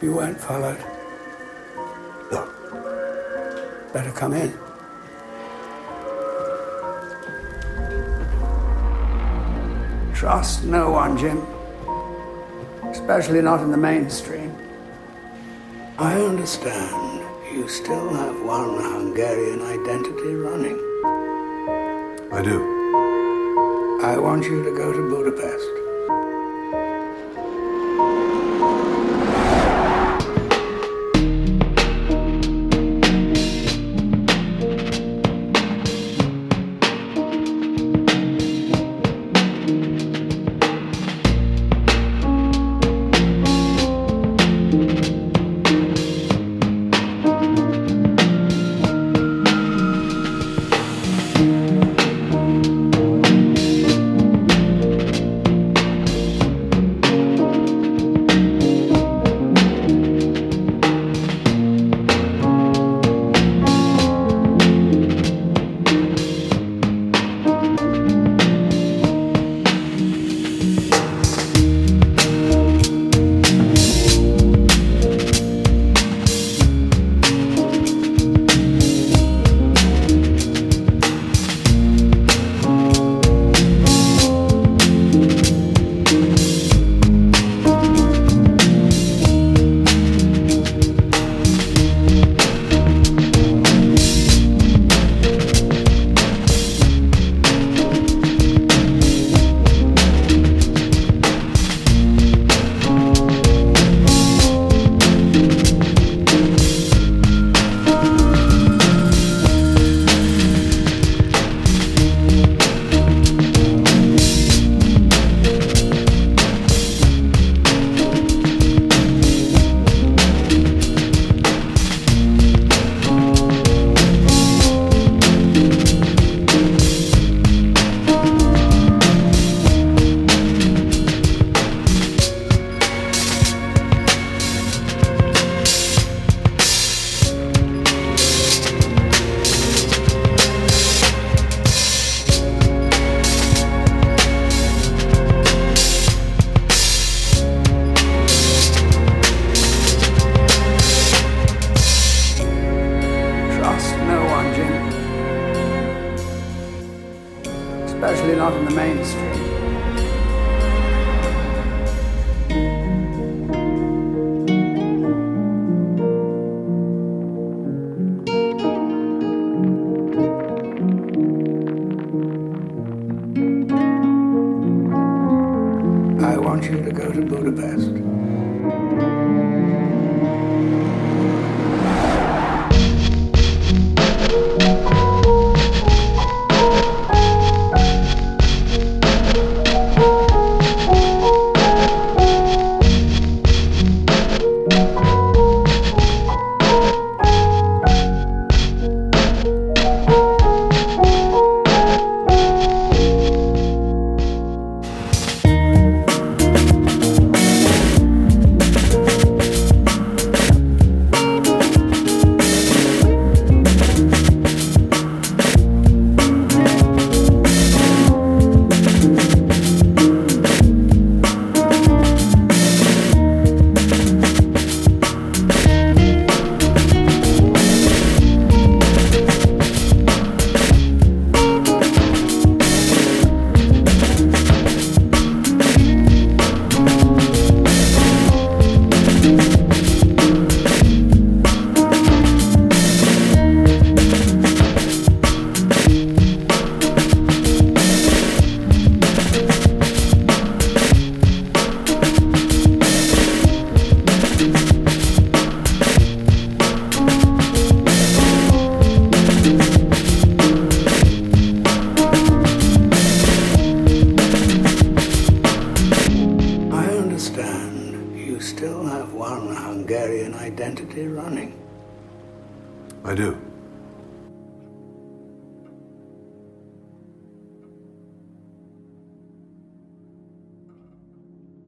You weren't followed. No. Better come in. Trust no one, Jim. Especially not in the mainstream. I understand you still have one Hungarian identity running. I do. I want you to go to Budapest. Especially not in the mainstream. I want you to go to Budapest. You still have one Hungarian identity running. I do.